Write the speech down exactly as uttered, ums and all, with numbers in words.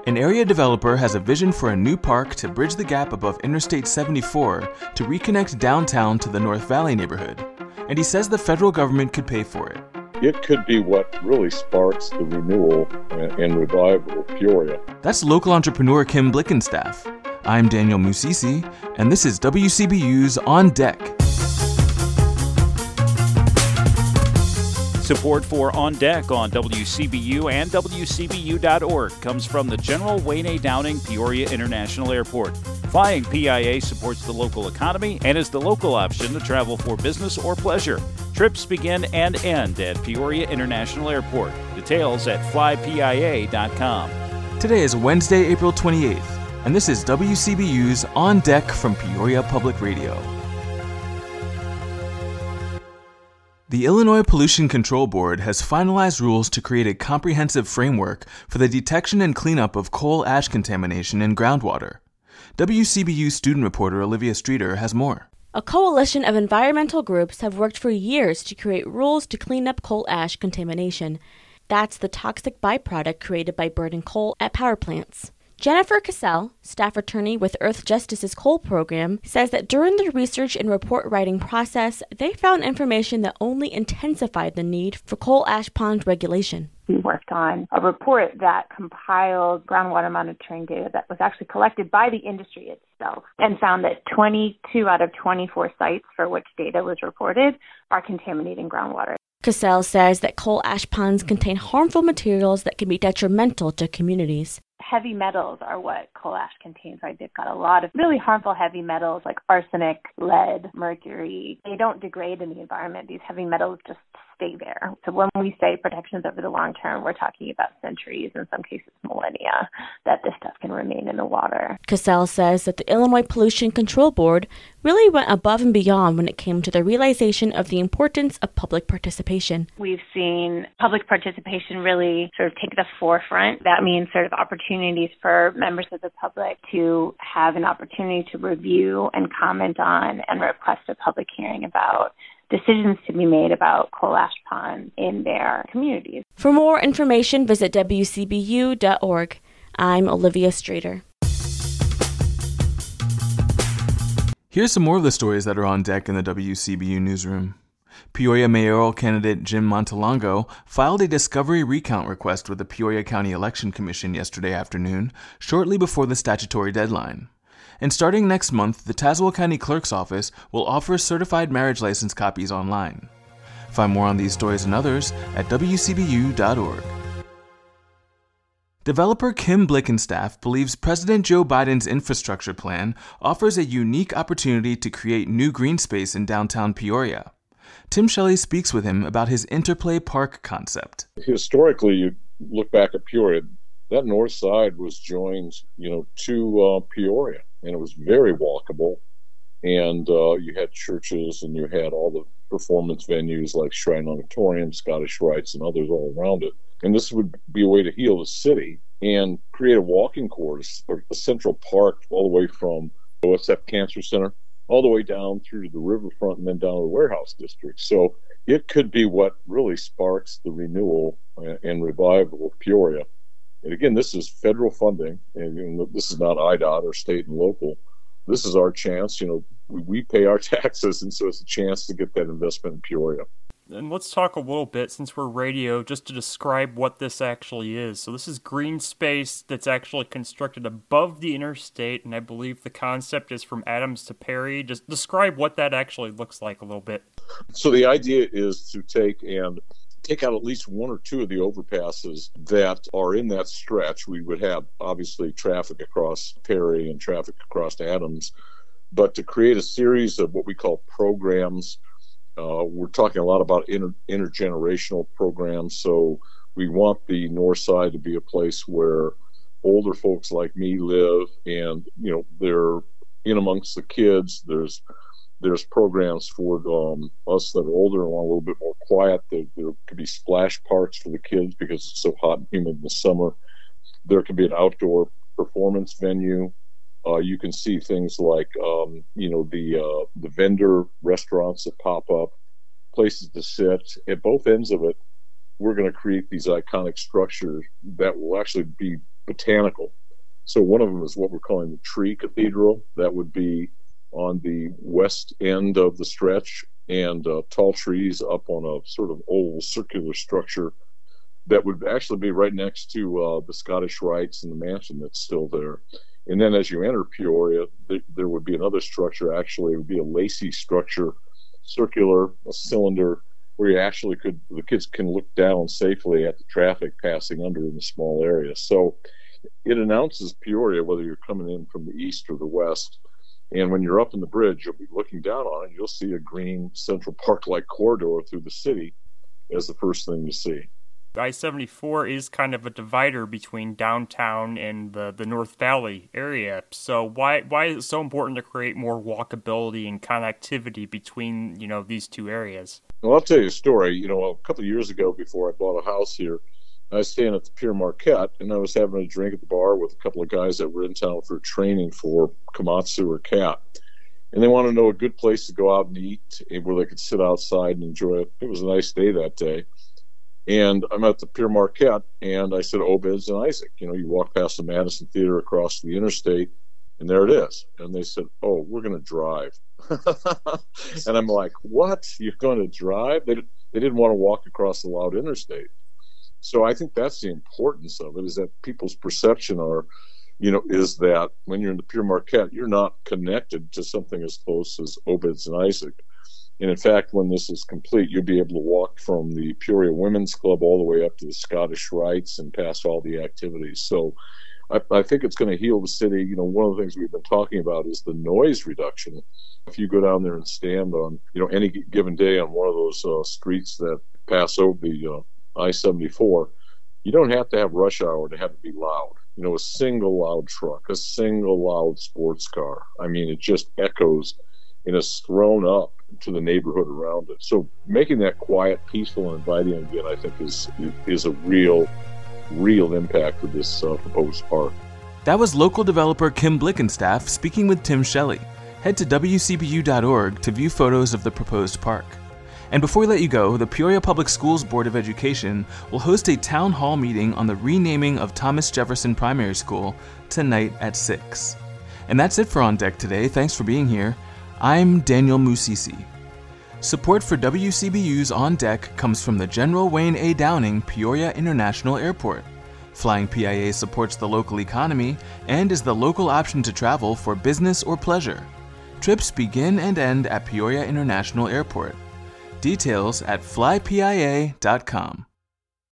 An area developer has a vision for a new park to bridge the gap above Interstate seventy-four to reconnect downtown to the North Valley neighborhood, and he says the federal government could pay for it. It could be what really sparks the renewal and revival of Peoria. That's local entrepreneur Kim Blickenstaff. I'm Daniel Musisi, and this is W C B U's On Deck. Support for On Deck on W C B U and W C B U dot org comes from the General Wayne A. Downing Peoria International Airport. Flying P I A supports the local economy and is the local option to travel for business or pleasure. Trips begin and end at Peoria International Airport. Details at fly P I A dot com. Today is Wednesday, April twenty-eighth, and this is W C B U's On Deck from Peoria Public Radio. The Illinois Pollution Control Board has finalized rules to create a comprehensive framework for the detection and cleanup of coal ash contamination in groundwater. W C B U student reporter Olivia Streeter has more. A coalition of environmental groups have worked for years to create rules to clean up coal ash contamination. That's the toxic byproduct created by burning coal at power plants. Jennifer Cassell, staff attorney with Earth Justice's coal program, says that during the research and report writing process, they found information that only intensified the need for coal ash pond regulation. We worked on a report that compiled groundwater monitoring data that was actually collected by the industry itself and found that twenty-two out of twenty-four sites for which data was reported are contaminating groundwater. Cassell says that coal ash ponds contain harmful materials that can be detrimental to communities. Heavy metals are what coal ash contains, right? They've got a lot of really harmful heavy metals like arsenic, lead, mercury. They don't degrade in the environment. These heavy metals just stay there. So when we say protections over the long term, we're talking about centuries, in some cases millennia, that this stuff can remain in the water. Cassell says that the Illinois Pollution Control Board really went above and beyond when it came to the realization of the importance of public participation. We've seen public participation really sort of take the forefront. That means sort of opportunities for members of the public to have an opportunity to review and comment on and request a public hearing about decisions to be made about coal ash ponds in their communities. For more information, visit W C B U dot org. I'm Olivia Streeter. Here's some more of the stories that are on deck in the W C B U newsroom. Peoria mayoral candidate Jim Montalongo filed a discovery recount request with the Peoria County Election Commission yesterday afternoon, shortly before the statutory deadline. And starting next month, the Tazewell County Clerk's Office will offer certified marriage license copies online. Find more on these stories and others at W C B U dot org. Developer Kim Blickenstaff believes President Joe Biden's infrastructure plan offers a unique opportunity to create new green space in downtown Peoria. Tim Shelley speaks with him about his Interplay Park concept. Historically, you look back at Peoria, that north side was joined, you know, to uh, Peoria, and it was very walkable. And uh, you had churches, and you had all the performance venues like Shrine Auditorium, Scottish Rites, and others all around it. And this would be a way to heal the city and create a walking course, or a central park, all the way from O S F Cancer Center all the way down through to the riverfront and then down to the warehouse district. So it could be what really sparks the renewal and revival of Peoria. And again, this is federal funding, and this is not I DOT or state and local. This is our chance. You know, we pay our taxes, and so it's a chance to get that investment in Peoria. And let's talk a little bit, since we're radio, just to describe what this actually is. So this is green space that's actually constructed above the interstate, and I believe the concept is from Adams to Perry. Just describe what that actually looks like a little bit. So the idea is to take and take out at least one or two of the overpasses that are in that stretch. We would have, obviously, traffic across Perry and traffic across Adams, but to create a series of what we call programs. Uh, we're talking a lot about inter- intergenerational programs, so we want the north side to be a place where older folks like me live, and you know they're in amongst the kids. There's there's programs for um, us that are older and want a little bit more quiet. There, there could be splash parks for the kids because it's so hot and humid in the summer. There could be an outdoor performance venue. Uh, you can see things like, um, you know, the uh, the vendor restaurants that pop up, places to sit. At both ends of it, we're going to create these iconic structures that will actually be botanical. So one of them is what we're calling the Tree Cathedral. That would be on the west end of the stretch, and uh, tall trees up on a sort of oval circular structure that would actually be right next to uh, the Scottish Rites and the mansion that's still there. And then as you enter Peoria, th- there would be another structure. Actually, it would be a lacy structure, circular, a cylinder, where you actually could, the kids can look down safely at the traffic passing under in the small area. So it announces Peoria, whether you're coming in from the east or the west. And when you're up in the bridge, you'll be looking down on it. You'll see a green Central Park-like corridor through the city as the first thing you see. I seventy-four is kind of a divider between downtown and the, the North Valley area. So why why is it so important to create more walkability and connectivity between, you know, these two areas? Well, I'll tell you a story. You know, a couple of years ago, before I bought a house here, I was staying at the Pier Marquette, and I was having a drink at the bar with a couple of guys that were in town for training for Komatsu or cat. And they wanted to know a good place to go out and eat where they could sit outside and enjoy it. It was a nice day that day. And I'm at the Pier Marquette, and I said, Obeds and Isaac. You know, you walk past the Madison Theater across the interstate, and there it is. And they said, oh, we're going to drive. And I'm like, what? You're going to drive? They, they didn't want to walk across the loud interstate. So I think that's the importance of it, is that people's perception are, you know, is that when you're in the Pier Marquette, you're not connected to something as close as Obeds and Isaac. And in fact, when this is complete, you'll be able to walk from the Peoria Women's Club all the way up to the Scottish Rites and past all the activities. So I, I think it's going to heal the city. You know, one of the things we've been talking about is the noise reduction. If you go down there and stand on, you know, any given day on one of those uh, streets that pass over the uh, I seventy-four, you don't have to have rush hour to have it be loud. You know, a single loud truck, a single loud sports car. I mean, it just echoes and is thrown up to the neighborhood around it. So making that quiet, peaceful, and inviting again, I think, is is a real, real impact of this uh, proposed park. That was local developer Kim Blickenstaff speaking with Tim Shelley. Head to W C B U dot org to view photos of the proposed park. And before we let you go, the Peoria Public Schools Board of Education will host a town hall meeting on the renaming of Thomas Jefferson Primary School tonight at six. And that's it for On Deck today. Thanks for being here. I'm Daniel Musisi. Support for W C B U's On Deck comes from the General Wayne A. Downing Peoria International Airport. Flying P I A supports the local economy and is the local option to travel for business or pleasure. Trips begin and end at Peoria International Airport. Details at fly P I A dot com.